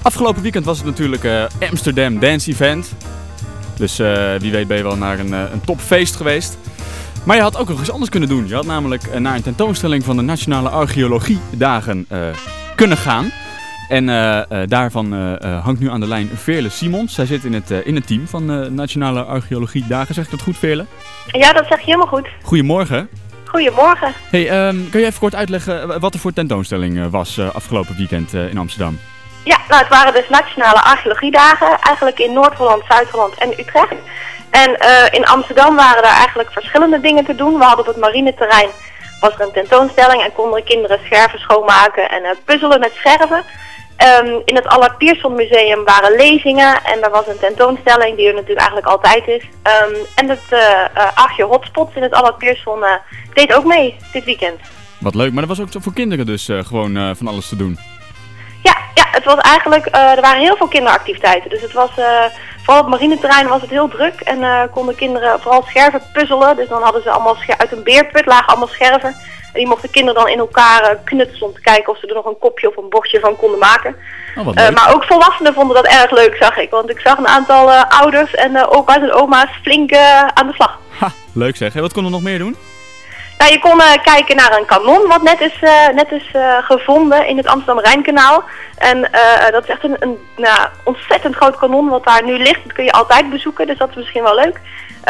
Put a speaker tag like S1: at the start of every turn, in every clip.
S1: Afgelopen weekend was het natuurlijk Amsterdam Dance Event. Dus wie weet ben je wel naar een topfeest geweest. Maar je had ook nog iets anders kunnen doen. Je had namelijk naar een tentoonstelling van de Nationale Archeologiedagen kunnen gaan. En daarvan hangt nu aan de lijn Veerle Simons. Zij zit in het team van de Nationale Archeologiedagen. Zeg ik dat goed, Veerle?
S2: Ja, dat zeg je helemaal goed.
S1: Goedemorgen.
S2: Goedemorgen.
S1: Hey, kun je even kort uitleggen wat er voor tentoonstelling was afgelopen weekend in Amsterdam?
S2: Ja, nou het waren dus Nationale Archeologiedagen, eigenlijk in Noord-Holland, Zuid-Holland en Utrecht. En in Amsterdam waren er eigenlijk verschillende dingen te doen. We hadden op het marineterrein was er een tentoonstelling en konden kinderen scherven schoonmaken en puzzelen met scherven. In het Allard Pierson Museum waren lezingen en er was een tentoonstelling die er natuurlijk eigenlijk altijd is. En het Archeo Hotspots in het Allard Pierson deed ook mee dit weekend.
S1: Wat leuk, maar er was ook voor kinderen dus gewoon van alles te doen.
S2: Ja, het was eigenlijk, er waren heel veel kinderactiviteiten. Dus het was, vooral op het marineterrein was het heel druk en konden kinderen vooral scherven puzzelen. Dus dan hadden ze allemaal uit een beerput lagen allemaal scherven. En die mochten kinderen dan in elkaar knutselen om te kijken of ze er nog een kopje of een bordje van konden maken.
S1: Oh, wat leuk.
S2: Maar ook volwassenen vonden dat erg leuk, zag ik. Want ik zag een aantal ouders en opa's en oma's flink aan de slag.
S1: Ha, leuk zeg. Hey, wat konden we nog meer doen?
S2: Nou, je kon kijken naar een kanon wat net is gevonden in het Amsterdam-Rijnkanaal. En dat is echt een ontzettend groot kanon wat daar nu ligt. Dat kun je altijd bezoeken, dus dat is misschien wel leuk.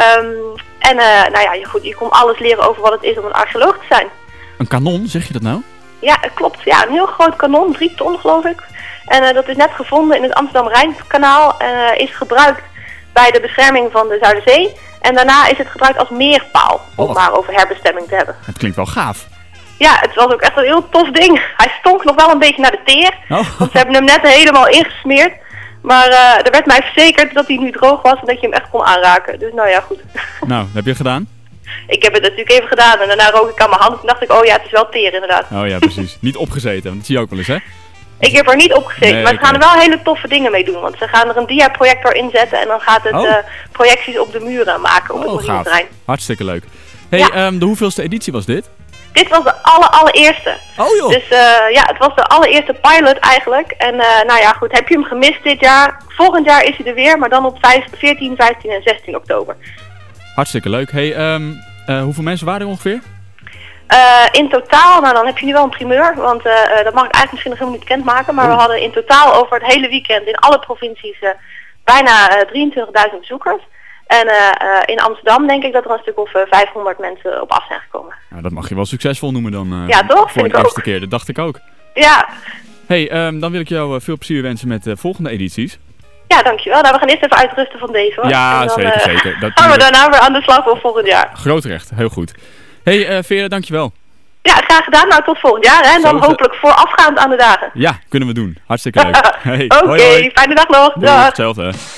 S2: Je kon alles leren over wat het is om een archeoloog te zijn.
S1: Een kanon, zeg je dat nou?
S2: Ja, het klopt. Ja, een heel groot kanon, 3 ton geloof ik. En dat is net gevonden in het Amsterdam-Rijnkanaal en is gebruikt bij de bescherming van de Zuiderzee. En daarna is het gebruikt als meerpaal, om maar over herbestemming te hebben.
S1: Het klinkt wel gaaf.
S2: Ja, het was ook echt een heel tof ding. Hij stonk nog wel een beetje naar de teer, want ze hebben hem net helemaal ingesmeerd. Maar er werd mij verzekerd dat hij nu droog was en dat je hem echt kon aanraken. Dus nou ja, goed.
S1: Nou, heb je het gedaan?
S2: Ik heb het natuurlijk even gedaan en daarna rook ik aan mijn hand en dacht ik, oh ja, het is wel teer inderdaad.
S1: Oh ja, precies. Niet opgezeten, want dat zie je ook wel eens, hè?
S2: Ik heb er niet op gezeten, maar ze gaan er wel hele toffe dingen mee doen. Want ze gaan er een diaprojector inzetten en dan gaat het projecties op de muren maken op het marineterrein.
S1: Hartstikke leuk. Hey, de hoeveelste editie was dit?
S2: Dit was de allereerste.
S1: Oh joh!
S2: Dus het was de allereerste pilot eigenlijk. En goed, heb je hem gemist dit jaar? Volgend jaar is hij er weer, maar dan op 14, 15 en 16 oktober.
S1: Hartstikke leuk. Hey, hoeveel mensen waren er ongeveer?
S2: In totaal, nou dan heb je nu wel een primeur, want dat mag ik eigenlijk misschien nog helemaal niet bekendmaken. Maar we hadden in totaal over het hele weekend in alle provincies bijna 23.000 bezoekers. En in Amsterdam denk ik dat er een stuk of 500 mensen op af zijn gekomen.
S1: Nou, dat mag je wel succesvol noemen dan.
S2: Ja, toch?
S1: Voor de eerste keer, dat dacht ik ook.
S2: Ja.
S1: Hey, dan wil ik jou veel plezier wensen met de volgende edities.
S2: Ja, dankjewel. Nou, we gaan eerst even uitrusten van deze hoor.
S1: Ja,
S2: en dan,
S1: zeker. Dat
S2: gaan we daarna weer aan de slag voor volgend jaar.
S1: Groot recht, heel goed. Hey, Veerle, dankjewel.
S2: Ja, graag gedaan. Nou, tot volgend jaar. Hè? En dan hopelijk voorafgaand aan de dagen.
S1: Ja, kunnen we doen. Hartstikke leuk. Hey,
S2: Oké, fijne dag nog.
S1: Doei, hetzelfde.